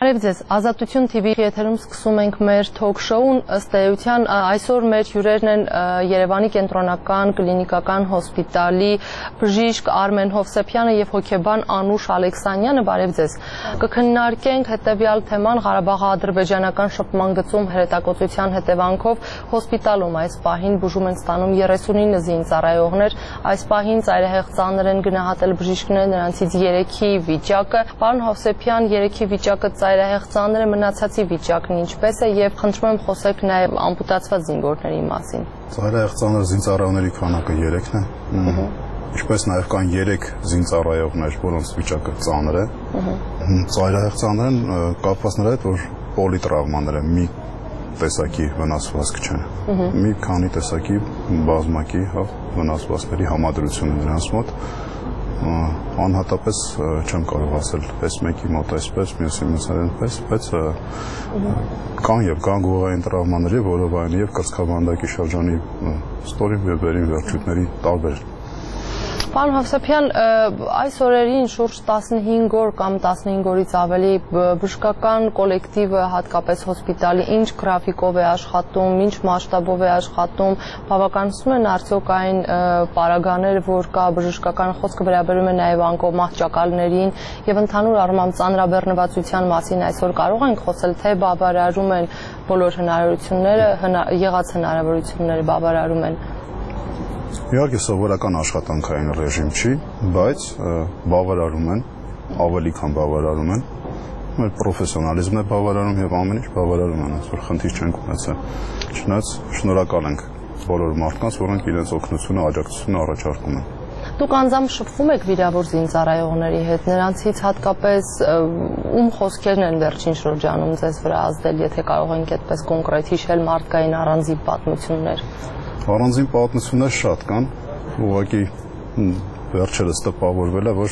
Բարև ձեզ, Ազատություն TV եթերում սկսում ենք մեր թոք շոուն, ըստ էության այսօր մեր հյուրերն են Երևանի կենտրոնական կլինիկական հոսպիտալի բժիշկ Արմեն Հովսեփյանը եւ հոգեբան Անուշ Ալեքսանյանը, բարև ձեզ։ Կքննարկենք հետեւյալ թեման Ղարաբաղ-ադրբեջանական շփման գծում հրետակոծության հետևանքով հոսպիտալում այս պահին բուժում են ստանում 39 զինծառայողներ, այս պահին ծայրահեղ ծանր են գնահատել բժիշկները, նրանցից 3-ի վիճակը, պարոն Հովսեփյան, 3-ի վիճակը ծայրահեղ ծանր է, մնացածի վիճակն ինչպես է եւ խնդրում եմ խոսեք նաեւ ամպուտացված զինվորների մասին։ Ծայրահեղ ծանր զինծառայողների քանակը 3-ն է։ Ինչպես նաեւ կան 3 զինծառայողներ, որոնց վիճակը ծանր է։ Ծայրահեղ ծանր են կապված նրա հետ, որ պոլիտրավմաներ են, մի տեսակի վնասվածք չեն։ Մի քանի տեսակի բազմակի վնասվածքների համադրություն է նրանց մոտ։ Անհատապես չեմ կարող ասել, պես մեկի մոտ այսպես, մյուսի մոտ այնպես, բայց կան եւ կան գողային տրավմաներ եւ որովայնի եւ կրծքավանդակի շրջանի ստորին վեբերին վերջույթների տարբեր։ Պարոն Հովսեփյան, այս օրերին շուրջ 15 օր կամ 15 օրից ավելի բժշկական կոլեկտիվը հատկապես հոսպիտալի ինչ գրաֆիկով է աշխատում, ինչ մասշտաբով է աշխատում, բավականացնում են արդյոք այն պարագաները, որ կա բժշկական խոսքը վերաբերում է նաև անկողմահճակալներին եւ ընդհանուր առմամբ ծանրաբեռնվածության մասին այսօր կարող ենք խոսել, թե բավարարում են բոլոր հնարավորությունները, եղած հնարավորությունները բավարարում են։ Իհարկե սովորական աշխատանքային ռեժիմ չի, բայց բավարարում են, ավելի քան բավարարում են, մեր պրոֆեսիոնալիզմն է բավարարում եւ ամեն ինչ բավարարում են, այսօր խնդիր չենք ունեցել։ Չնայած շնորհակալ ենք բոլոր մարդկանց, որոնք իրենց օգնությունը, աջակցությունը առաջարկում են։ Դուք անձամբ շփվում եք վիրավոր զինծառայողների հետ, նրանցից հատկապես ում խոսքերն են վերջին շրջանում ձեզ վրա ազդել, եթե կարող ենք այդպես կոնկրետ հիշել մարդկային առանձին պատմություններ։ Առանձին պատմություններ շատ կան, ուղղակի վերջերս տպավորվել է, որ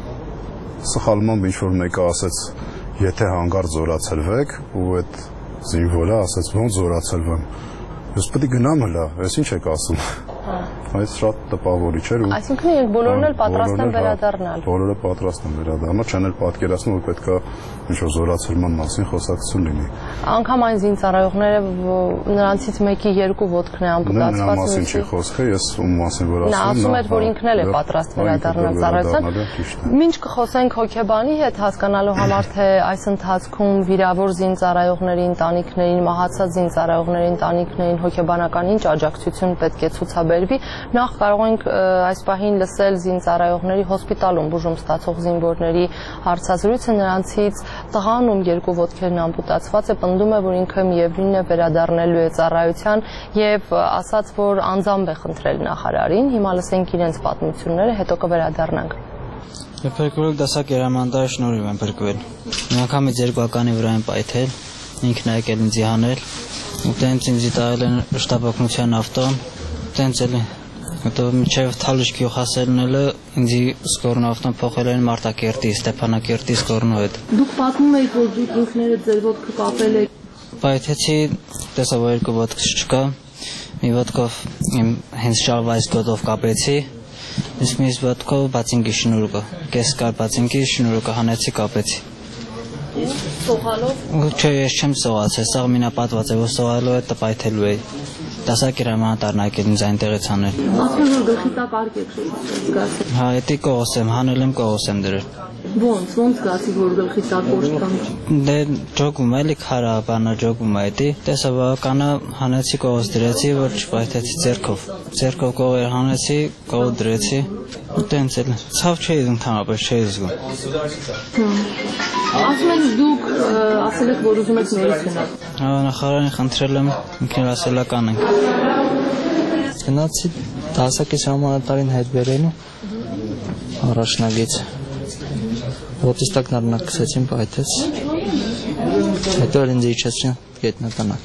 սխալմամբ ինչ-որ մեկը ասեց, եթե հանգարտ զորացելվեք, ու այդ զինվորը ասեց, ոնց զորացելվեմ, ես պետք է գնամ հլա, ես ինչ եք ասում, այս շատ տպավորիչ էր։ Այսինքն իրենք բոլորն էլ պատրաստ են վերադառնալ։ Բոլորը պատրաստ են վերադառնալ, չեն էլ պատկերացնում, որ պետք է ինչ-որ զորացման մասին խոսակցություն լինի։ Անգամ այն զինծառայողները, նրանցից մեկի 2 ոտքն է ամպուտացված։ Նրա մասին չի խոսքը, ես ում մասին որ ասում եմ։ Նա ասում էր, որ ինքն էլ է պատրաստ վերադառնալ ծառայության։ Մինչ կխոսենք հոգեբանի հետ, հասկանալու համար, թե այս ընթացքում վիրավոր զինծառայողների ընտանիքներին, մահացած զինծառայողների ընտանիքներին հոգեբանական ինչ աջակցություն պետք է ցուցաբերվի, նախ կարող ենք այս պահին լսել զինծառայողների հոսպիտալում բուժում ստացող զինվորների հարցազրույցը, նրանցից տղան, ում 2 ոտքերն ամպուտացված է, պնդում է, որ ինքը միևնույնն է վերադառնալու է ծառայության եւ ասաց, որ անձամբ է խնդրել նախարարին։ Հիմա լսենք իրենց պատմությունները, հետո կվերադառնանք։ Եվ փրկվել դասակ երամանտարի շնորհիվ եմ փրկվել։ Միանգամից 2 ականի վրա եմ պայթել, ինքն է եկել ինձ հանել, ու տենց ինձ տալ են շտաբօգնության ավտոն, տենց էլ հետո մինչև Թալիշ հասելնելը ինձ սկորն ավտոն փոխել են Մարտակերտի, Ստեփանակերտի սկորնու հետ։ Դուք պատմում եք, որ դուք ինքներդ ձեր ոտքը կապել եք։ Պայթեցի, տեսա, որ 2 ոտքս չկա, մի ոտքով իմ հենց շալվայից գոտով կապեցի, իսկ մյուս ոտքով բացինկի շնուրկը, կես կար բացինկի շնուրկը հանեցի կապեցի։ Սողալով։ Չէ, ես չեմ սողացել, սաղ մինապատված է, որ սողալով է տպայթելու է։ Դասակ երամանտարն եկել ինձ այնտեղից հանել։ Ասում որ գլխի տակ արկ եք զգացել։ Հա, էդի կողոս եմ, հանել եմ կողոս եմ դրել։ Ոնց զգացի, որ գլխի տակ ոչքան։ Դե ջոգում էլի քարա, բանա ջոգում է էդի։ Տեսա բավականա հանեցի կողոս դրեցի, որ չպայթեցի ձեռքով։ Ձեռքով կողեր հանեցի, կողով դրեցի։ Ու տենց էլ ցավ չէի ընդհանրապես չէի զգում։ Ասում եք դուք ասել եք, որ ուզում եք նորից գնալ։ Հա, նախարարին խնդրել եմ, ինքն էլ ասել է կանենք։ Գնացի դասակի ժամանակին հետ բերելու առաջնագից։ Ոտից տակ նարնակսեցին, պայթեց։ Հետո ինձ իջեցին գետնականակ։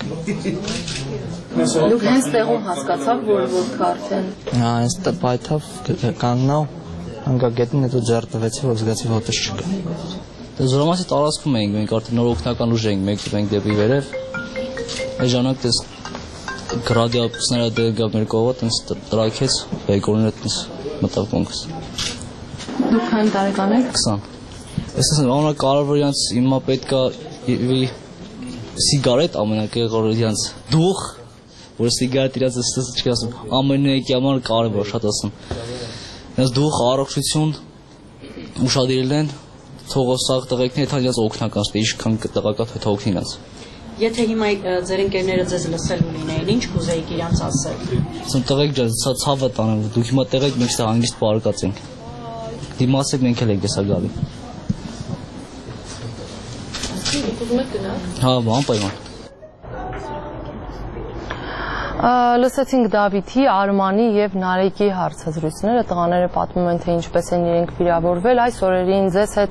Դուք հենց տեղում հասկացաք, որ ոտքը արդեն։ Հա, հենց պայթավ, կանգնա, հանգա գետնին հետո ձեռ տվեցի, որ զգացի ոտս չկա։ Զորամասի տարածքում էինք, մենք արդեն նոր օգնական ուժ էինք մեկնենք դեպի վերև։ Այս ժամանակ դες գրադիապուսները դեպի մեր կողմը տենց տրակեց, բեկորները տենց մտավ կոնքս։ Դուք քանի տարեկան եք։ 20։ Ես ամենակարևորը իրանց հիմա պետք է սիգարետ ամենակեղորը իրանց դուխ, որ սիգարետ իրանց ստես չի ասում, ամենուեկի համար կարևոր շատ ասում։ Իրանց դուխ, առողջություն ուշադրել են, թող սաղ տղեկները թա իրանց օգնական ստե, ինչքան տղակա թե օգնի իրանց։ Եթե հիմա ձեր ընկերները ձեզ լսել ունենային, ինչ կուզեիք իրանց ասել։ Ասում տղեկ ջան, սա ցավը տանեմ, դուք հիմա տղեկ մենք ստե հանգիստ պարկած ենք։ Դիմացեք մենք էլ ենք հեսա գալի։ Ուզում եք գնալ։ Հա, անպայման։ Լսեցինք Դավիթի, Արմանի եւ Նարեկի հարցազրույցները, տղաները պատմում են, թե ինչպես են իրենք վիրավորվել։ Այս օրերին ձեզ հետ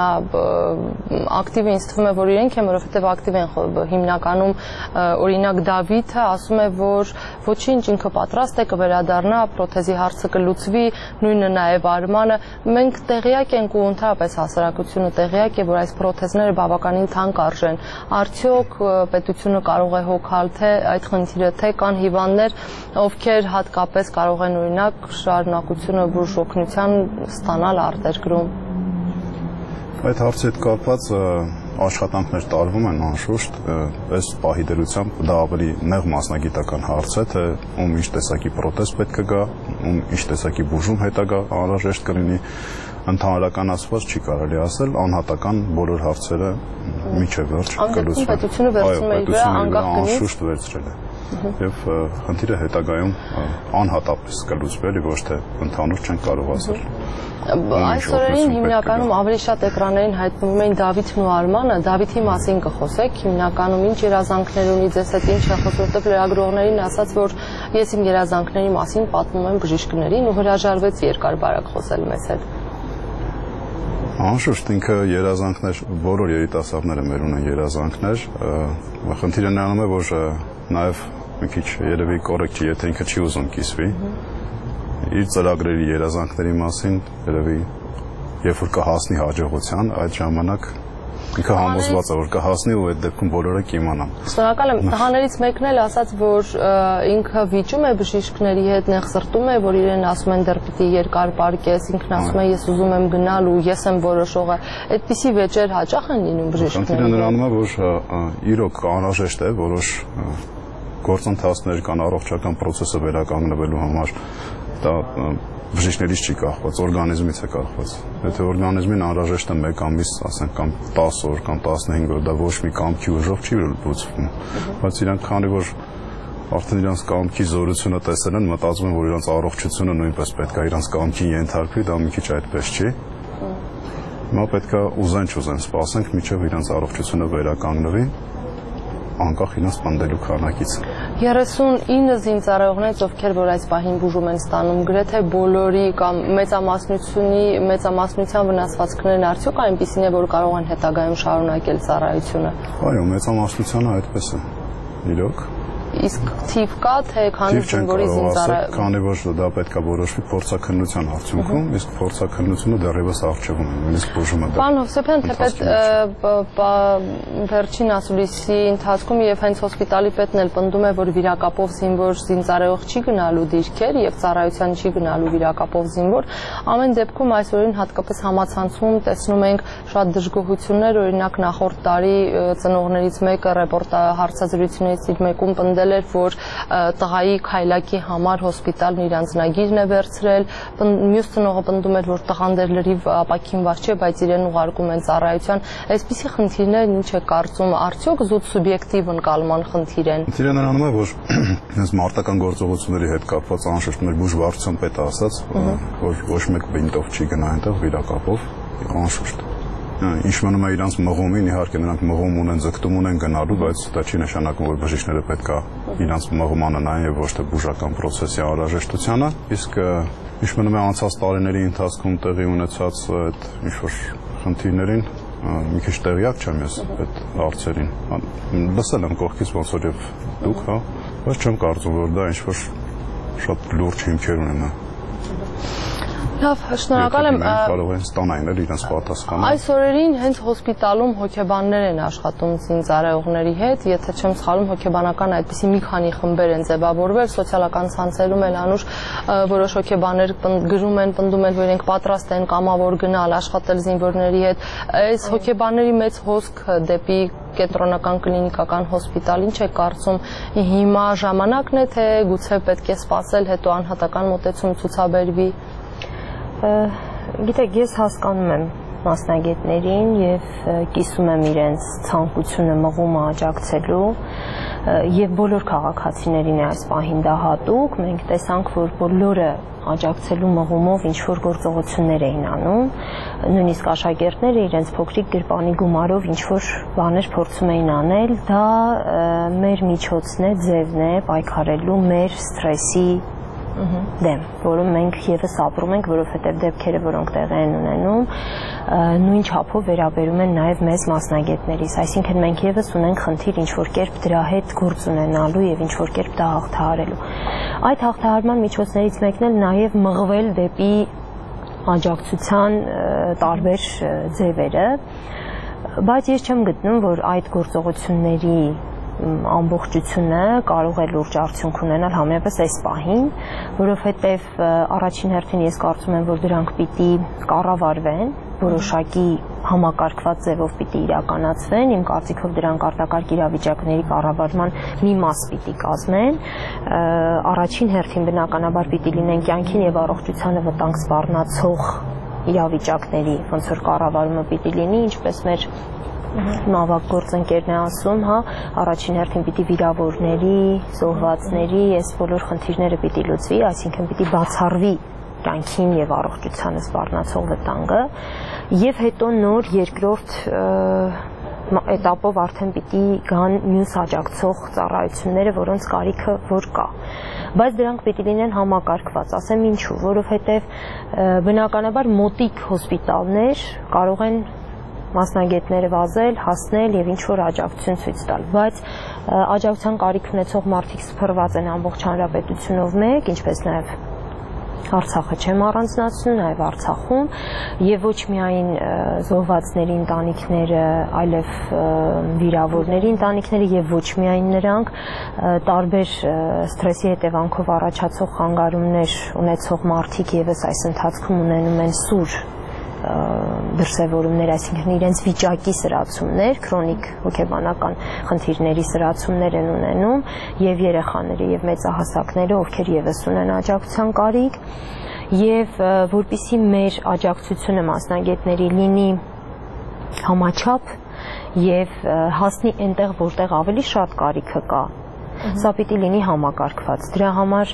ամենաակտիվը ինձ թվում է, որ իրենք են, որովհետեւ ակտիվ են հիմնականում օրինակ Դավիթը ասում է, որ ոչինչ ինքը պատրաստ է կվերադառնա, պրոթեզի հարցը կլուծվի, նույնը նաեւ Արմանը։ Մենք տեղյակ ենք ու ընդհանրապես հասարակությունը տեղյակ է, որ այս պրոթեզները բավականին թանկ արժեն։ Արդյոք պետությունը կարող է հոգալ թե այդ խնդիրը, թե կան հիվանդներ, ովքեր հատկապես կարող են օրինակ շարունակությունը բուժօգնության ստանալ արտերկրում։ Այդ հարցի հետ կապված աշխատանքներ տարվում են անշուշտ, այս պահի դրությամբ դա ավելի նեղ մասնագիտական հարց է, թե ում ինչ տեսակի պրոթեզ պետք է գա, ում ինչ տեսակի բուժում հետագա անհրաժեշտ կլինի, ընդհանրական ասված չի կարելի ասել, անհատական բոլոր հարցերը միջև վերջ կլուծվեն։ Պետությունը վերցնում է իր վրա անկախ գնից, անշուշտ վերցրել է։ Եվ խնդիրը հետագայում անհատապես կլուծվի, ոչ թե ընդհանուր չեն կարող ասել։ Այս օրերին հիմնականում ավելի շատ էկրաններին հայտնվում էին Դավիթն ու Արմանը, Դավիթի մասին կխոսեք, հիմնականում ինչ երազանքներ ունի ձեզ հետ, ինչ է խոսում, որտեղ լրագրողներին ասաց, որ ես իմ երազանքների մասին պատմում եմ բժիշկներին ու հրաժարվեց երկար բարակ խոսել մեզ հետ։ Անշուշտ ինքը երազանքներ, բոլոր երիտասարդները մեր ունեն երազանքներ, խնդիրը նրանում է, որ նաև մի քիչ երևի կոռեկտ չի, եթե ինքը չի ուզում կիսվի իր ծրագրերի երազանքների մասին, երևի երբ որ կհասնի հաջողության, այդ ժամանակ ինքը համոզված է, որ կհասնի ու այդ դեպքում բոլորը կիմանան։ Շնորհակալ եմ, տղաներից մեկն էլ ասաց, որ ինքը վիճում է բժիշկների հետ, նեղսրտում է, որ իրեն ասում են դեռ պիտի երկար պարկես, ինքն ասում է ես ուզում եմ գնալ ու ես եմ որոշողը։ Այդպիսի վեճեր հաճախ են լինում բժիշկների։ Խնդիրը նրանում է, որ իրոք անհրաժեշտ է որոշ գործընթացներ կան առողջական process-ը վերականգնվելու համար, դա բժիշկներից չի կախված, օրգանիզմից է կախված։ Եթե օրգանիզմին անհրաժեշտ է 1 ամիս, ասենք կամ 10 օր կամ 15 օր, դա ոչ մի կամքի ուժով չի լուծվում, բայց իրանք քանի որ արդեն իրանք կամքի զորությունը տեսել են, մտածում են, որ իրանք առողջությունը նույնպես պետք է իրանք կամքին ենթարկվի, դա մի քիչ այդպես չի։ Հիմա պետք է ուզեն սպասենք, մինչև իրանք առողջությունը վերականգնվի, անկախ իրենց պնդելու քանակից։ 39 զինծառայողներից, ովքեր որ այս պահին բուժում են ստանում, գրեթե բոլորի կամ մեծամասնության վնասվածքներն արդյոք այնպիսին է, որ կարող են հետագայում շարունակել ծառայությունը։ Այո, մեծամասնությանը այդպես է։ Իրոք։ Իսկ թիվ կա, թե քանի զինվորի զինծառայող։ Քանի որ դա պետք է որոշվի փորձաքննության արդյունքում, իսկ փորձաքննությունը դեռևս արժևում է, նույնիսկ բուժումը դա։ Պարոն Հովսեփյան, թեպետ վերջին ասուլիսի ընթացքում եւ հենց հոսպիտալի պետն էլ պնդում է, որ վիրակապով զինվոր զինծառայող չի գնալու դիրքեր եւ ծառայության չի գնալու վիրակապով զինվոր, ամեն դեպքում այս օրերին հատկապես համացանցում տեսնում ենք շատ դժգոհություններ, օրինակ նախորդ տարի ծնողներից մեկը հարցազրույցներից իր մեկում պնդել էր, որ տղայի քայլակի համար հոսպիտալն իր անձնագիրն է վերցրել, մյուս ծնողը պնդում էր, որ տղան դեռ լրիվ ապակինված չէ, բայց իրեն ուղարկում են ծառայության։ Այսպիսի խնդիրներ ինչ է կարծում, արդյոք զուտ սուբյեկտիվ ընկալման խնդիր են։ Խնդիրը նրանում է, որ հենց մարտական գործողությունների հետ կապված անշուշտ մեր բուժվարչության պետը ասաց, որ ոչ մեկ բինտով չի գնա այնտեղ վիրակապով, անշուշտ։ Ինչ մնում է իրանց մղումին, իհարկե նրանք մղում ունեն, ձգտում ունեն գնալու, բայց դա չի նշանակում, որ բժիշկները պետք է իրանց մղմանը նայեն եւ ոչ թե բուժական process-ի անհրաժեշտությանը, իսկ ինչ մնում է անցած տարիների ընթացքում տեղի ունեցած այդ ինչ որ խնդիրներին, մի քիչ տեղյակ չեմ ես այդ հարցերին։ Լսել եմ կողքից ոնց որ եւ դուք, հա, բայց չեմ կարծում, որ դա ինչ որ շատ լուրջ հիմքեր ունենա։ Լավ, շնորհակալ եմ։ Կարող են ստանալ իրենց պատասխանը։ Այս օրերին հենց հոսպիտալում հոգեբաններ են աշխատում զինծառայողների հետ, եթե չեմ սխալվում, հոգեբանական այդպիսի մի քանի խմբեր են ձևավորվել, սոցիալական ցանցերում էլ անուշ որոշ հոգեբաններ գրում են, պնդում են, որ իրենք պատրաստ են կամավոր գնալ աշխատել զինվորների հետ։ Այս հոգեբանների մեծ հոսք դեպի կենտրոնական կլինիկական հոսպիտալ, ինչ է կարծում, հիմա ժամանակն է, թե գուցե պետք է սպասել, հետո անհատական մոտեցում ցուցաբերվի։ Գիտեք, ես հասկանում եմ մասնագետներին եւ կիսում եմ իրենց ցանկությունը մղումը աջակցելու եւ բոլոր քաղաքացիներին է այս պահին դա հատուկ։ Մենք տեսանք, որ բոլորը աջակցելու մղումով ինչ որ գործողություններ էին անում, նույնիսկ աշակերտները իրենց փոքրիկ գրպանի գումարով ինչ որ բաներ փորձում էին անել, դա մեր միջոցն է, ձևն է պայքարելու մեր սթրեսի դեմ, որը մենք եւս ապրում ենք, որովհետեւ դեպքերը, որոնք տեղի են ունենում, նույն չափով վերաբերում են նաեւ մեզ մասնագետներից, այսինքն մենք եւս ունենք խնդիր ինչ որ կերպ դրա հետ գործ ունենալու եւ ինչ որ կերպ դա հաղթահարելու։ Այդ հաղթահարման միջոցներից մեկն էլ նաեւ մղվել դեպի աջակցության տարբեր ձևերը, բայց ես չեմ գտնում, որ այդ գործողությունների ամբողջությունը կարող է լուրջ արդյունք ունենալ համեմատած այս պահին, որովհետև առաջին հերթին ես կարծում եմ, որ դրանք պիտի կառավարվեն, որոշակի համակարգված ձևով պիտի իրականացվեն, իմ կարծիքով դրանք արտակարգ իրավիճակների կառավարման մի մաս պիտի կազմեն, առաջին հերթին բնականաբար պիտի լինեն կյանքին եւ առողջությանը վտանգ սպառնացող իրավիճակների, ոնց որ կառավարումը պիտի լինի, ինչպես մեր նավակ գործընկերն է ասում, հա, առաջին հերթին պիտի վիրավորների, զոհվածների, այս բոլոր խնդիրները պիտի լուծվի, այսինքն պիտի բացառվի կյանքին եւ առողջությանը սպառնացող վտանգը, եւ հետո նոր երկրորդ էտապով արդեն պիտի գան մյուս աջակցող ծառայությունները, որոնց կարիքը որ կա։ Բայց դրանք պիտի լինեն համակարգված, ասեմ ինչու, որովհետեւ բնականաբար մոտիկ հոսպիտալներ կարող են մասնագետները վազել, հասնել եւ ինչ որ աջակցություն ցույց տալ, բայց աջակցության կարիք ունեցող մարդիկ սփռված են ամբողջ հանրապետությունով մեկ, ինչպես նաեւ Արցախը չեմ առանձնացնում, նաեւ Արցախում եւ ոչ միայն զոհվածների ընտանիքները, այլև վիրավորների ընտանիքները եւ ոչ միայն նրանք, տարբեր սթրեսի հետևանքով առաջացող խանգարումներ ունեցող մարդիկ եւս այս ընթացքում ունենում են սուր դրսևորումներ, այսինքն իրենց վիճակի սրացումներ, քրոնիկ հոգեբանական խնդիրների սրացումներ են ունենում եւ երեխաները եւ մեծահասակները, ովքեր եւս ունեն աջակցության կարիք, եւ որպիսի մեր աջակցությունը մասնագետների լինի համաչափ եւ հասնի այնտեղ, որտեղ ավելի շատ կարիքը կա, սա պիտի լինի համակարգված։ Դրա համար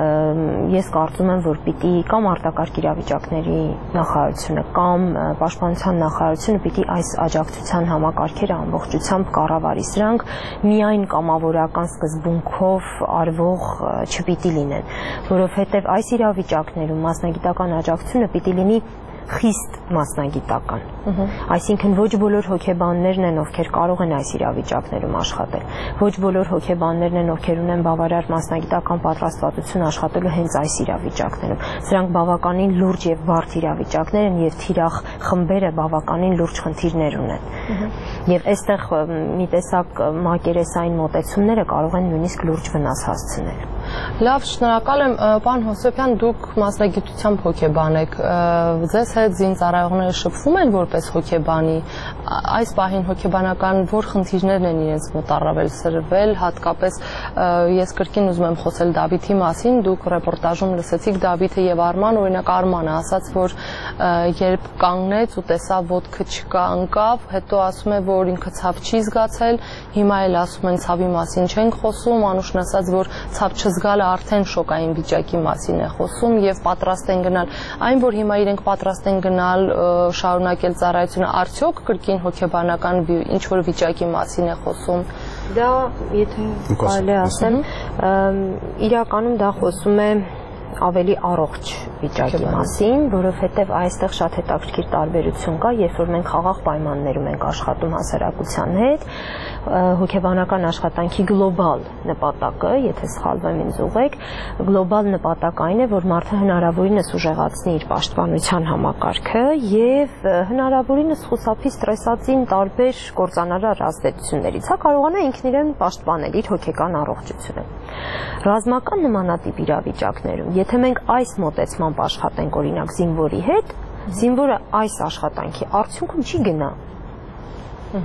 ես կարծում եմ, որ պիտի կամ արտակարգ իրավիճակների նախարարությունը կամ պաշտպանության նախարարությունը պիտի այս աջակցության համակարգերը ամբողջությամբ կառավարի։ Սրանք միայն կամավորական սկզբունքով արվող չպիտի լինեն, որովհետև այս իրավիճակներում մասնագիտական աջակցությունը պիտի լինի խիստ մասնագիտական, այսինքն ոչ բոլոր հոգեբաններն են, ովքեր կարող են այս իրավիճակներում աշխատել, ոչ բոլոր հոգեբաններն են, ովքեր ունեն բավարար մասնագիտական պատրաստվածություն աշխատելու հենց այս իրավիճակներում, սրանք բավականին լուրջ եւ բարդ իրավիճակներ են եւ թիրախ խմբերը բավականին լուրջ խնդիրներ ունեն, եւ այստեղ մի տեսակ մակերեսային մոտեցումները կարող են նույնիսկ լուրջ վնաս հասցնել։ Լավ, շնորհակալ եմ, պարոն Հովսեփյան, դուք մասնագիտությամբ հոգեբան եք, ձեզ հետ զինծառայողները շփվում են որպես հոգեբանի, այս պահին հոգեբանական որ խնդիրներն են իրենց մոտ առավել սրվել, հատկապես ես կրկին ուզում եմ խոսել Դավիթի մասին, դուք ռեպորտաժում լսեցիք Դավիթը եւ Արման, օրինակ Արմանը ասաց, որ երբ կանգնեց ու տեսավ ոտքը չկա, ընկավ, հետո ասում է, որ ինքը ցավ չի զգացել, հիմա էլ ասում են ցավի մասին չենք խոսում, Անուշն ասաց, որ ցավ չզգալը արդեն շոկային վիճակի մասին է խոսում եւ պատրաստ են գնալ, այն որ հիմա իրենք պատրաստ են գնալ շարունակել ծառայությունը, արդյոք կրկին հոգեբանական ինչ որ վիճակի մասին է խոսում։ Դա, եթե կարելի ասեմ, իրականում դա խոսում է ավելի առողջ վիճակի մասին, որովհետև այստեղ շատ հետաքրքիր տարբերություն կա, երբ որ մենք խաղաղ պայմաններում ենք աշխատում հասարակության հետ, հոգեբանական աշխատանքի գլոբալ նպատակը, եթե սխալվեմ ինձ ուղղեք, գլոբալ նպատակը այն է, որ մարդը հնարավորինս ուժեղացնի իր պաշտպանության համակարգը եւ հնարավորինս խուսափի ստրեսածին տարբեր կործանարար ազդեցություններից, հա կարողանա ինքն իրեն պաշտպանել իր հոգեկան առողջությունը։ Ռազմական նմանատիպ իրավիճակներում, եթե մենք այս մոտեցմամբ աշխատենք օրինակ զինվորի հետ, զինվորը այս աշխատանքի արդյունքում չի գնա։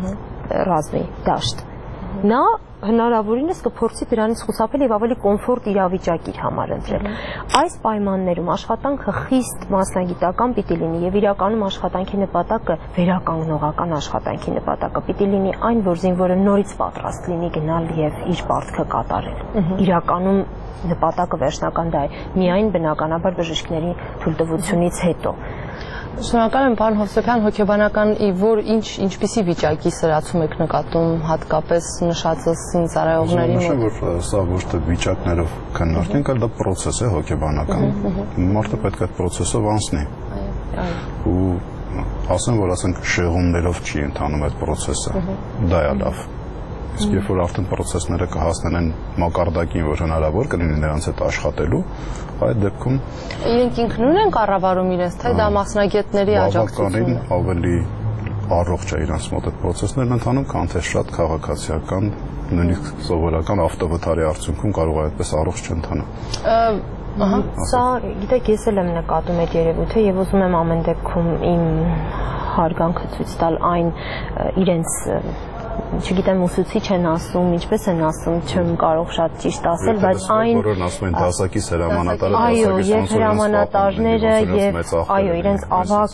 ռազմի դաշտ։ Նա հնարավորինս կփորձի դրանից խուսափել եւ ավելի կոմֆորտ իրավիճակ իր համար ընտրել։ Այս պայմաններում աշխատանքը խիստ մասնագիտական պիտի լինի եւ իրականում աշխատանքի նպատակը վերականգնողական աշխատանքի նպատակը պիտի լինի այն, որ զինվորը նորից պատրաստ լինի գնալ եւ իր պարտքը կատարել։ Իրականում նպատակը վերջնական դա է, միայն բնականաբար բժիշկների թույլտվությունից հետո։ Շնորհակալ եմ, պարոն Հովսեփյան, հոգեբանական որ ինչպիսի վիճակի սրացում եք նկատում հատկապես նշածս զինծառայողների մոտ։ Որ սա ոչ թե վիճակներով քննարկենք, այլ դա process է հոգեբանական։ Մարդը պետք է այդ process-ով անցնի։ Ու ասեմ, որ ասենք շեղումներով չի ընթանում այդ process-ը։ Դա է լավ։ Իսկ երբ որ արդեն process-ները կհասնեն մակարդակին, որ հնարավոր կլինի նրանց հետ աշխատելու, այդ դեպքում իրենք ինքնուրույն են կառավարում իրենց, թե դա մասնագետների աջակցություն է։ Ավելի առողջ է իրենց մոտ այդ process-ներն ընթանում, քան թե շատ քաղաքացիական, նույնիսկ սովորական ավտովթարի արդյունքում կարող է այդպես առողջ չընթանա։ Սա, գիտեք, ես էլ եմ նկատում այդ երևույթը եւ ուզում եմ ամեն դեպքում իմ հարգանքը ցույց տալ այն իրենց չգիտեմ ուսուցիչ են ասում, ինչպես են ասում, չեմ կարող շատ ճիշտ ասել, բայց այն բոլորն ասում են դասակից հրամանատարը, այո, եւ հրամանատարները եւ այո, իրենց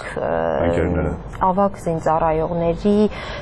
ավակ զինծառայողների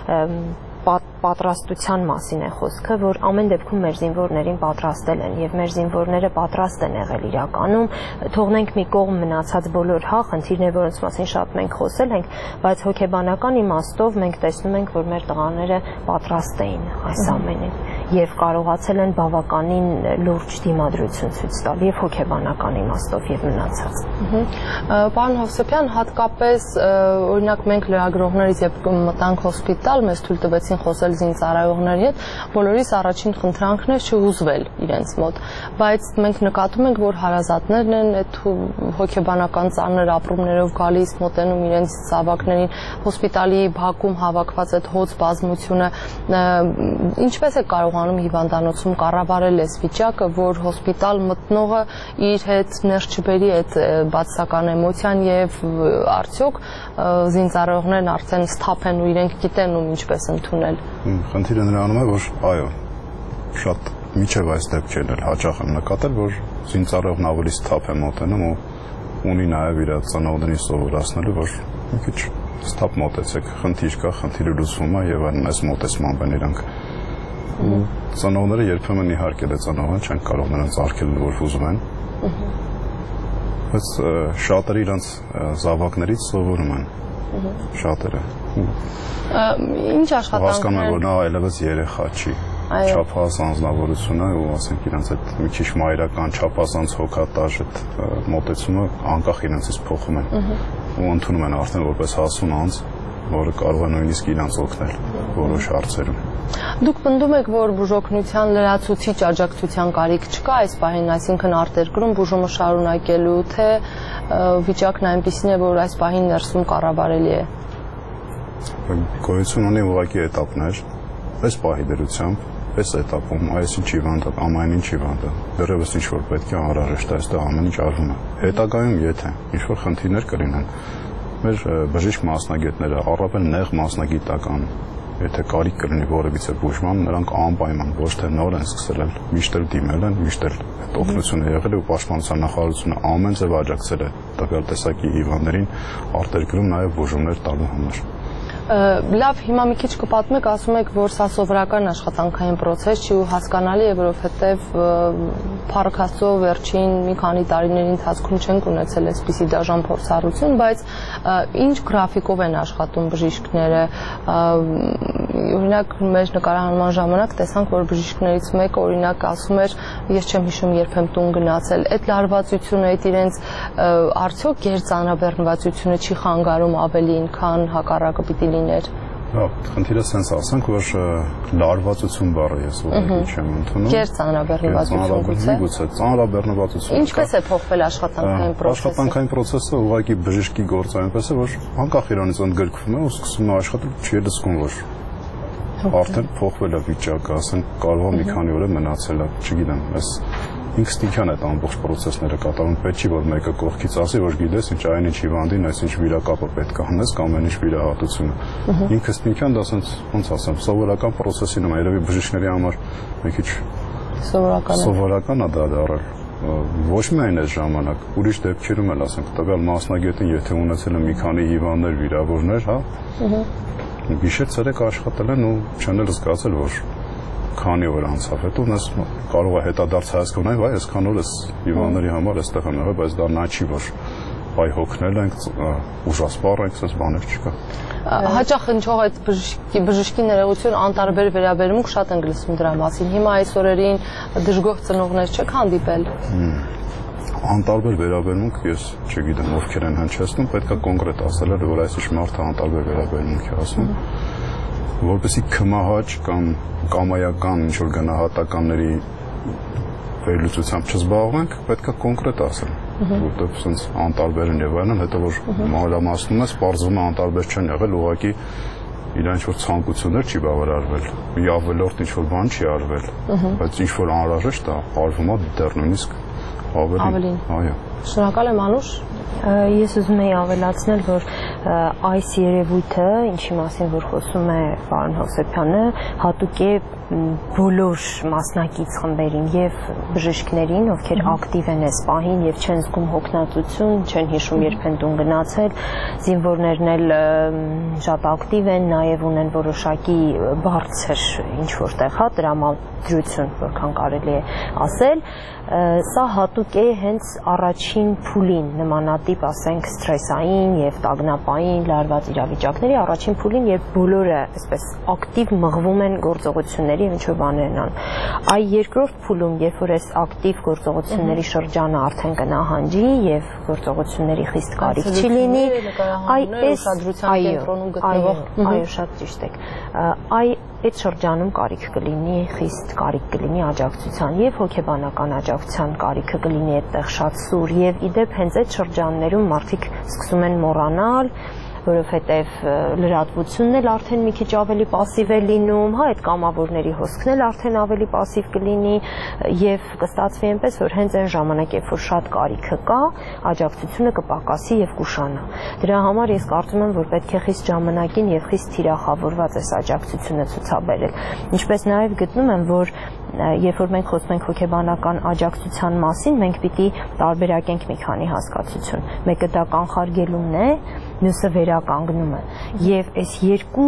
պատրաստության մասին է խոսքը, որ ամեն դեպքում մեր զինվորներին պատրաստել են եւ մեր զինվորները պատրաստ են եղել իրականում, թողնենք մի կողմ մնացած բոլոր խնդիրներ, որոնց մասին շատ մենք խոսել ենք, բայց հոգեբանական իմաստով մենք տեսնում ենք, որ մեր տղաները պատրաստ էին այս ամենին եւ կարողացել են բավականին լուրջ դիմադրություն ցույց տալ եւ հոգեբանական իմաստով եւ մնացած։ Պարոն Հովսեփյան, հատկապես օրինակ մենք լրագրողներից երբ մտանք հոսպիտալ, մեզ թույլ տվեցին խոսել զինծառայողների հետ, բոլորիս առաջին խնդրանքն է չհուզվել իրենց մոտ, բայց մենք նկատում ենք, որ հարազատներն են այդ հոգեբանական ծանր ապրումներով գալիս, մոտենում իրենց զավակներին, հոսպիտալի բակում հավաքված այդ հոծ բազմությունը, ինչպես է կարողանում հիվանդանոցում կառավարել այս վիճակը, որ հոսպիտալ մտնողը իր հետ ներս չբերի այդ բացասական էմոցիան եւ արդյոք զինծառայողներն արդեն սթափ են ու իրենք գիտեն ում ինչպես ընդունել։ Խնդիրը նրանում է, որ այո, շատ միջև այս դեպքերն էլ հաճախ եմ նկատել, որ զինծառայողն ավելի սթափ է մոտենում ու ունի նաև իր ծանոթներին սովորացնելու, որ մի քիչ սթափ մոտեցեք, խնդիր կա, խնդիրը լուծվում է եւ այն այս մոտեցմամբ են իրանք։ Ծանոթները երբեմն իհարկե դե ծանոթ չեն կարող նրանց արգելել, որ ուզում են։ Բայց շատերը իրանց զավակներից սովորում են։ Շատերը։ Ինչ աշխատանքներ։ Հասկանում են, որ նա այլևս երեխա չի։ Չափահաս անձնավորությունը ու ասենք իրանց այդ մի քիչ մայրական չափազանց հոգատար այդ մոտեցումը անկախ իրանցից փոխում են ու ընդունում են արդեն որպես հասուն անձ, որը կարող է նույնիսկ իրանց օգնել որոշ հարցերում։ Դուք պնդում եք, որ բուժօգնության լրացուցիչ աջակցության կարիք չկա այս պահին, այսինքն արտերկրում բուժումը շարունակելու, թե վիճակն այնպիսին է, որ այս պահին ներսում կառավարելի է։ Գոյություն ունի ուղղակի էտապներ, այս պահի դրությամբ, այս էտապում այսինչ հիվանդը, ամեն ինչ հիվանդը, դեռևս ինչ որ պետք է անհրաժեշտ է, այստեղ ամեն ինչ արվում է։ Հետագայում եթե ինչ որ խնդիրներ կլինեն, մեր բժիշկ մասնագետները, առավել նեղ մասնագիտական, եթե կարիք կլինի որևիցե բուժման, նրանք անպայման ոչ թե նոր են սկսել, միշտ էլ դիմել են, միշտ էլ օգնություն եղել ու պաշտպանության նախարարությունը ամեն ձև աջակցել է տվյալ տեսակի հիվանդներին արտերկրում նաև բուժումներ տալու համար։ Լավ, հիմա մի քիչ կպատմեք, ասում եք, որ սա սովորական աշխատանքային process չի ու հասկանալի է, որովհետև Փառք Աստծո վերջին մի քանի տարիների ընթացքում չենք ունեցել այսպիսի դաժան փորձառություն, բայց ինչ գրաֆիկով են աշխատում բժիշկները։ Օրինակ մեր նկարահանման ժամանակ տեսանք, որ բժիշկներից մեկը օրինակ ասում էր, ես չեմ հիշում երբեմ տուն գնացել, այդ լարվածությունը, այդ իրենց արդյոք գերծանրաբեռնվածությունը չի խանգարում ավելին, քան հակառակը պիտի լիներ։ Լավ, խնդիրը սենց ասենք, որ լարվածություն բառը ես ուղղակի չեմ ընդունում։ Գերծանրաբեռնվածություն գուցե։ Ծանրաբեռնվածություն։ Ինչպես է փոխվել աշխատանքային process-ը։ Աշխատանքային process-ը ուղղակի բժշկի գործ այնպես է, որ անկախ իրանից ընդգրկվում է ու սկսում է աշխատել, չի լսվում, որ արդեն փոխվել է վիճակը, ասենք կարող է մի քանի օր մնացել է, չգիտեմ, այս ինստինկտիվ այդ ամբողջ process-ները կատարում, պետք չի որ մեկը կողքից ասի, որ գիտես, ինչ այն ինչ հիվանդին, այսինչ վիրակապը պետք է հանես կամ այն ինչ վիրահատությունը։ Ինստինկտիվ դա ոնց ասեմ, սովորական process-ի նման, երևի բժիշկների համար մի քիչ սովորական է դա դառել։ Ոչ միայն այս ժամանակ, ուրիշ դեպքերում էլ ասենք, տվյալ մասնագետին եթե ունեցել է մի քանի հիվանդներ, վիրավորներ, հա, գիշեր-ցերեկ աշխատել են ու չեն էլ զգացել, որ քանի օր անցավ, հետո ունես կարող է հետադարձ հայացք ունենալ, այ այսքան օր էս հիվանդների համար էստեղ եմ եղել, բայց դա նա չի, որ այ հոգնել ենք, ուժասպառ ենք, ասես բաներ չկա։ Հաճախ հնչող այդ բժշկի ներողություն անտարբեր վերաբերմունք շատ են լսում դրա մասին։ Հիմա այս օրերին դժգոհ ծնողներ չեք հանդիպել։ Անտարբեր վերաբերմունք ես չգիտեմ ովքեր են հնչեցնում, պետք է կոնկրետ ասել, որ այսիշ մարդը անտարբեր վերաբերմունք է ասում, որպեսզի քմահաճ կամ կամայական ինչ որ գնահատականների վերլուծությամբ չզբաղվենք, պետք է կոնկրետ ասել, որտեղ sense անտարբեր են եւ այլն, հետո որ մանրամասնում ես, պարզվում է անտարբեր չեն եղել, ուղղակի իրան ինչ որ ցանկություններ չի բավարարվել, մի ավելորդ ինչ որ բան չի արվել, բայց ինչ որ անհրաժեշտ է, արվում է դեռ նույնիսկ ավելին։ Այո։ Շնորհակալ եմ Անուշ։ Ես ուզում եի ավելացնել, որ այս երևույթը, ինչի մասին որ խոսում է պարոն Հովսեփյանը, հատուկ է բոլոր մասնակից խմբերին եւ բժիշկներին, ովքեր ակտիվ են այս պահին եւ չեն զգում հոգնածություն, չեն հիշում երբ են տուն գնացել, զինվորներն էլ շատ ակտիվ են, նաեւ ունեն որոշակի բարձր ինչ որտեղ հա տրամադրություն, որքան կարելի է ասել, սա հատուկ է հենց առաջին փուլին, նմանատիպ ասենք սթրեսային եւ տագնապային լարված իրավիճակների առաջին փուլին, երբ բոլորը այսպես ակտիվ մղվում են գործողությունների եւ ինչ-որ բաներ են անում։ Այ երկրորդ փուլում, երբ որ այս ակտիվ գործողությունների շրջանը արդեն կնահանջի եւ գործողությունների խիստ կարիք չի լինի, այ այս կենտրոնում գտնվող այո, շատ ճիշտ եք։ Այդ շրջանում կարիք կլինի, խիստ կարիք կլինի աջակցության եւ հոգեբանական աջակցության կարիքը կլինի այդտեղ շատ սուր եւ իդեպ հենց այդ շրջաններում մարդիկ սկսում են մոռանալ, որովհետև լրատվությունն էլ արդեն մի քիչ ավելի пассив է լինում, հա, այդ կամավորների հոսքն էլ արդեն ավելի пассив կլինի եւ կստացվի այնպես, որ հենց այն ժամանակ, երբ որ շատ կարիքը կա, աջակցությունը կպակասի եւ կուշանա։ Դրա համար ես կարծում եմ, որ պետք է խիստ ժամանակին եւ խիստ թիրախավորված այս աջակցությունը ցուցաբերել։ Ինչպես նաեւ գտնում եմ, որ երբ որ մենք խոսում ենք հոգեբանական աջակցության մասին, մենք պիտի տարբերակենք մի քանի հասկացություն։ Մեկը դա կանխարգելումն է, մյուսը վերականգնումը։ Եվ այս երկու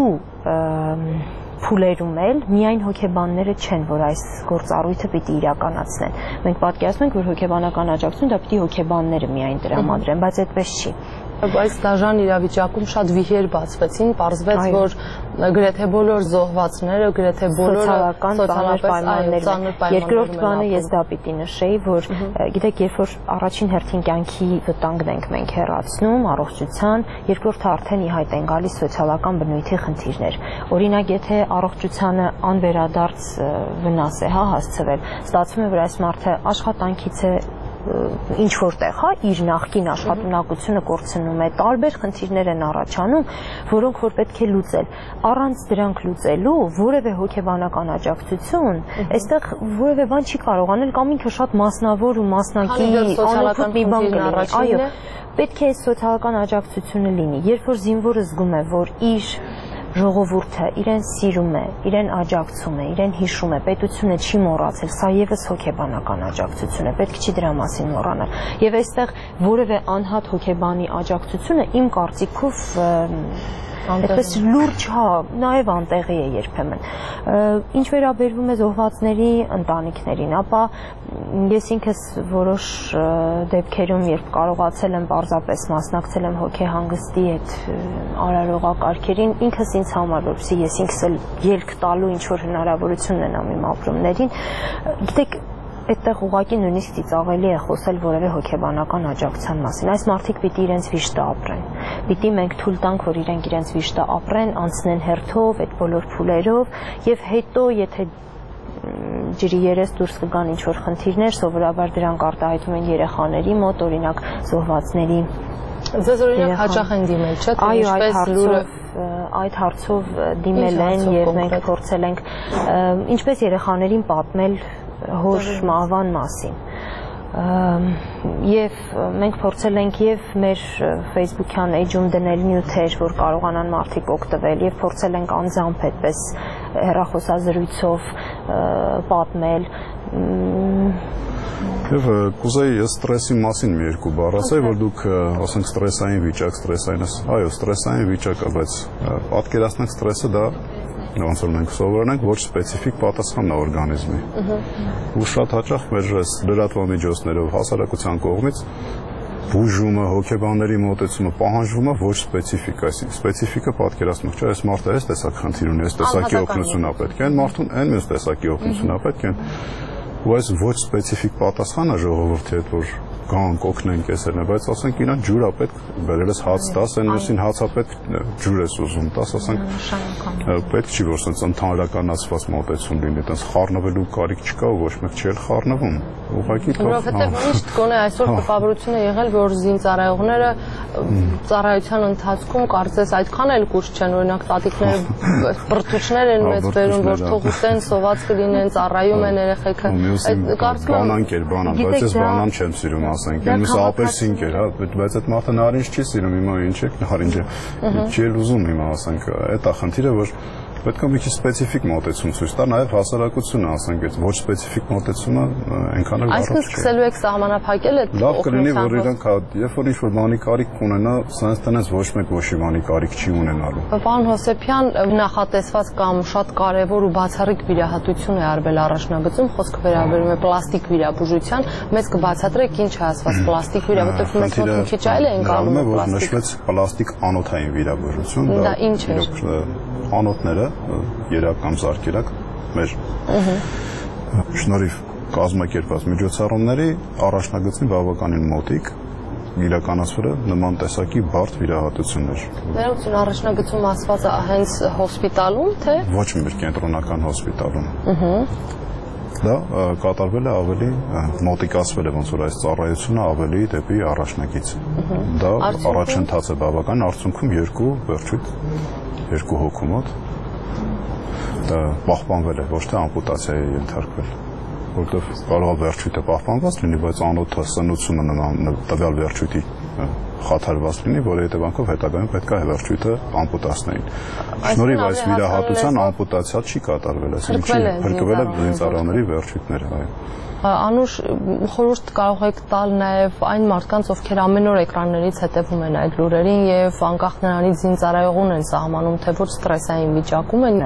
փուլերում էլ միայն հոգեբանները չեն, որ այս գործառույթը պիտի իրականացնեն։ Մենք պատկերացնում ենք, որ հոգեբանական աջակցություն դա պիտի հոգեբանները միայն տրամադրեն, բայց այդպես չի։ Այս դաժան իրավիճակում շատ վիհեր բացվեցին, պարզվեց, որ գրեթե բոլոր զոհվածները, գրեթե բոլորը սոցիալական պայմաններում։ Երկրորդ բանը ես դա պիտի նշեի, որ գիտեք, երբ որ առաջին հերթին կյանքի վտանգն ենք մենք հեռացնում, առողջության, երկրորդը արդեն ի հայտ են գալիս սոցիալական բնույթի խնդիրներ։ Օրինակ, եթե առողջությանը անվերադարձ վնաս է հասցվել, ստացվում է, որ այս մարդը աշխատանքից է ինչ որտեղ, հա, իր նախկին աշխատունակությունը կորցնում է, տարբեր խնդիրներ են առաջանում, որոնք որ պետք է լուծել։ Առանց դրանք լուծելու որևէ հոգեբանական աջակցություն, այստեղ որևէ բան չի կարող անել կամ ինքը շատ մասնավոր ու մասնակի անօգուտ մի բան կլինի։ Այո, պետք է այս սոցիալական աջակցությունը լինի։ Երբ որ զինվորը զգում է, որ իր ժողովուրդը իրեն սիրում է, իրեն աջակցում է, իրեն հիշում է, պետությունը չի մոռացել, սա եւս հոգեբանական աջակցություն է, պետք չի դրա մասին մոռանալ։ Եվ այստեղ որևէ անհատ հոգեբանի աջակցությունը իմ կարծիքով այդպես լուրջ, հա, նաև անտեղի է երբեմն։ Ինչ վերաբերվում է զոհվածների ընտանիքներին, ապա ես ինքս որոշ դեպքերում, երբ կարողացել եմ պարզապես մասնակցել եմ հոգեհանգստի այդ արարողակարգերին, ինքս ինձ համար, որպեսզի ես ինքս էլ ելք տալու ինչ որ հնարավորություն ունենամ իմ ապրումներին, գիտեք, այդտեղ ուղղակի նույնիսկ ծիծաղելի է խոսել որևէ հոգեբանական աջակցության մասին։ Այս մարդիկ պիտի իրենց վիշտը ապրեն։ Պիտի մենք թույլ տանք, որ իրենք իրենց վիշտը ապրեն, անցնեն հերթով, այդ բոլոր փուլերով, եւ հետո եթե ջրի երես դուրս կգան ինչ որ խնդիրներ, սովորաբար դրանք արտահայտվում են երեխաների մոտ, օրինակ զոհվածների։ Ձեզ օրինակ հաճախ են դիմել, չէ՞, թե ինչպես այդ հարցով դիմել են եւ մենք փորձել ենք ինչպես երեխաներին պատմել հոր մահվան մասին։ Եվ մենք փորձել ենք եւ մեր Facebook-յան էջում դնել նյութեր, որ կարողանան մարդիկ օգտվել, եւ փորձել ենք անձամբ այդպես հեռախոսազրույցով պատմել։ Եվ կուզեի ես ստրեսի մասին մի երկու բառ ասել, որ դուք ասենք ստրեսային վիճակ, այո, ստրեսային վիճակ է, բայց պատկերացնենք ստրեսը դա ոնց որ մենք սովորել ենք ոչ սպეციფიկ պատասխանն է օրգանիզմի։ Ու շատ հաճախ մեր լրատվամիջոցներով հասարակության կողմից բուժումը, հոգեբանների մոտեցումը պահանջվում է ոչ սպეციფიկ, այսինքն սպეციფիկը պատկերացնող չէ, այս մարդը այս տեսակ խնդիր ունի, այս տեսակի օգնություն է պետք, այն մարդուն այն մյուս տեսակի օգնություն է պետք, ու այս ոչ սպეციფიկ պատասխանը ժողովրդի հետ որ գանք օգնենք էսելն է, բայց ասենք իրան ջուր է պետք, բերելես հաց տաս, այն մյուսին հաց է պետք, ջուր ես ուզում տաս, ասենք պետք չի որ սենց ընդհանրականացված մոտեցում լինի, այտենց խառնվելու կարիք չկա ու ոչ մեկ չի էլ խառնվում, ուղղակի որովհետև միշտ գոնե այսօր տպավորություն է եղել, որ զինծառայողները ծառայության ընթացքում կարծես այդքան էլ կուշ չեն, օրինակ տատիկները բրդուճներ են մեծ բերում, որ թող ուտեն, սոված կլինեն, ծառայում են երեխեքը, բանան կեր, բայց ես բանան չեմ սիրում ասենք, մյուսը ապերսին կեր, հա, բայց այդ մարդը նարինջ չի սիրում, հիմա ինչ է նարինջը, չի էլ ուզում հիմա ասենք, այդ է խնդիրը, որ պետք է մի քիչ սպეციფიկ մոտեցում ցույց տա, նաև հասարակությունը, ասենք, այդ ոչ սպეციფიկ մոտեցումը այնքան էլ առողջ չէ։ Այսինքն սկսելու եք սահմանափակել այդ լավ կլինի, որ իրանք երբ որ ինչ-որ բանի կարիք կունենա, սենց տնես ոչ մեկ ոչի բանի կարիք չի ունենալու։ Պարոն Հովսեփյան, նախատեսված կամ շատ կարևոր ու բացառիկ վիրահատություն է արվել առաջնագծում, խոսքը վերաբերում է պլաստիկ վիրաբուժության, մեծ կբացատրեք ինչ է ասված պլաստիկ վիրա, որտեղ մեծ մոտ մի քիչ այլ է ընկալում պլաստիկ։ Նշվեց պլաստիկ անոթային վիրաբուժություն, դա ինչ է։ Անոթները երակ կամ զարկերակ մեր շնորհիվ կազմակերպված միջոցառումների առաջնագծին բավականին մոտիկ իրականացվել է նման տեսակի բարդ վիրահատություններ։ Ներողություն, առաջնագծում ասված է հենց հոսպիտալում, թե ոչ մեր կենտրոնական հոսպիտալում։ Դա կատարվել է ավելի մոտիկացվել է ոնց որ այս ծառայությունը ավելի դեպի առաջնագիծ։ Դա առաջընթաց է բավական, արդյունքում երկու հոգու մոտ դա պահպանվել է, ոչ թե ամպուտացիա է ենթարկվել, որովհետև կարող է վերջույթը պահպանված լինի, բայց անոթը սնուցումը նման տվյալ վերջույթի խաթարված լինի, որի հետևանքով հետագայում պետք է վերջույթը ամպուտացնեին։ Շնորհիվ այս վիրահատության ամպուտացիա չի կատարվել, այսինքն փրկվել է զինծառայողների վերջույթները, այո։ Անուշ խորհուրդ կարող եք տալ նաև այն մարդկանց, ովքեր ամեն օր էկրաններից հետևում են այդ լուրերին եւ անկախ նրանից զինծառայողուն են սահմանում, թե ոչ ստրեսային վիճակում են,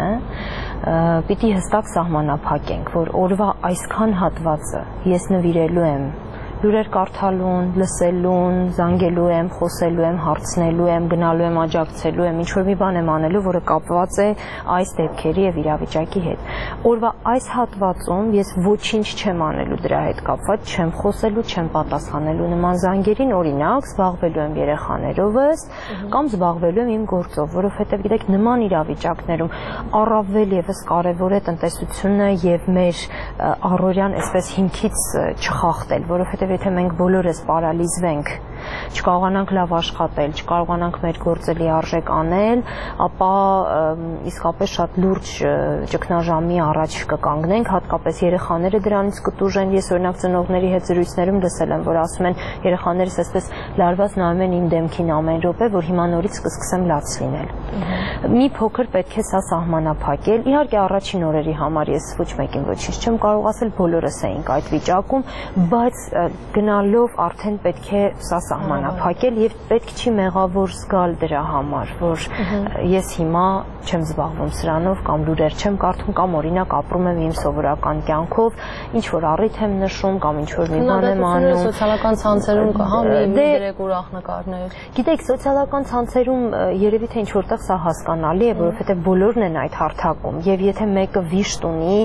պիտի հստակ սահմանափակենք, որ օրվա այսքան հատվածը ես նվիրելու եմ լուրեր կարդալուն, լսելուն, զանգելու եմ, խոսելու եմ, հարցնելու եմ, գնալու եմ, աջակցելու եմ, ինչ-որ մի բան եմ անելու, որը կապված է այս դեպքերի եւ իրավիճակի հետ։ Օրվա այս հատվածում ես ոչինչ չեմ անելու դրա հետ կապված, չեմ խոսելու, չեմ պատասխանելու նման զանգերին, օրինակ, զբաղվելու եմ երեխաներովս կամ զբաղվելու եմ իմ գործով, որովհետեւ գիտեք, նման իրավիճակներում առավել եւս կարեւոր է տնտեսությունը եւ մեր առօրյան այսպես հիմքից չխախտել, որովհետեւ եթե մենք բոլորս պարալիզվենք, չկարողանանք լավ աշխատել, չկարողանանք մեր գործը լիարժեք անել, ապա իսկապես շատ լուրջ ճգնաժամի առաջ կկանգնենք, հատկապես երեխաները դրանից կտուժեն։ Ես օրինակ ծնողների հետ զրույցներում լսել եմ, որ ասում են երեխաներս այսպես լարված նայում են իմ դեմքին ամեն րոպե, որ հիմա նորից կսկսեմ լաց լինել։ Մի փոքր պետք է սա սահմանափակել։ Իհարկե առաջին օրերի համար ես ոչ մեկին ոչինչ չեմ կարող ասել, բոլորս էինք այդ վիճակում, բայց գնալով արդեն պետք է սա սահմանափակել եւ պետք չի մեղավոր զգալ դրա համար, որ ես հիմա չեմ զբաղվում սրանով կամ լուրեր չեմ կարդում կամ օրինակ ապրում եմ իմ սովորական կյանքով, ինչ որ առիթ եմ նշում կամ ինչ որ մի բան եմ անում։ Սոցիալական ցանցերում կա մի դերեք ուրախ նկարներ։ Գիտեք, սոցիալական ցանցերում երևի թե ինչ որտեղ սա հասկանալի է, որովհետեւ բոլորն են այդ հարթակում եւ եթե մեկը վիշտ ունի,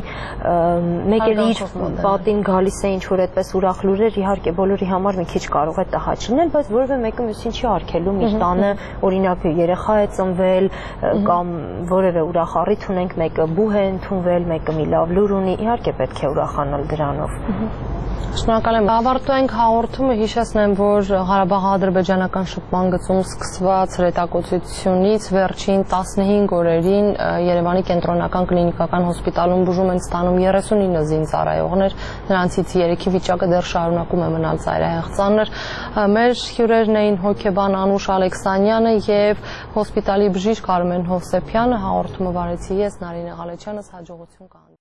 մեկը իր պատին գալիս է ինչ որ այդպես ուրախ լուրեր, իհարկե բոլորի համար մի քիչ կարող է տհաճ լինել, լինել, բայց որևէ մեկը մյուսին չի արգելում իր տանը, օրինակ երեխա է ծնվել կամ որևէ ուրախ առիթ ունենք, մեկը բուհ է ընդունվել, մեկը մի լավ լուր ունի, իհարկե պետք է ուրախանալ դրանով։ Շնորհակալ եմ։ Ավարտենք հաղորդումը, հիշեցնեմ, որ Ղարաբաղ-ադրբեջանական շփման գծում սկսված հրետակոծությունից վերջին 15 օրերին Երևանի կենտրոնական կլինիկական հոսպիտալում բուժում են ստանում 39 զինծառայողներ, նրանցից 3-ի վիճակը դեռ շարունակում է մնալ ծայրահեղ ծանր։ Մեր հյուրերն էին հոգեբան Անուշ Ալեքսանյանը եւ հոսպիտալի բժիշկ Արմեն Հովսեփյանը։ Հաղորդումը վարեցի ես, Նարինե Ղալեչյանս, հաջողություն կհանդիպենք։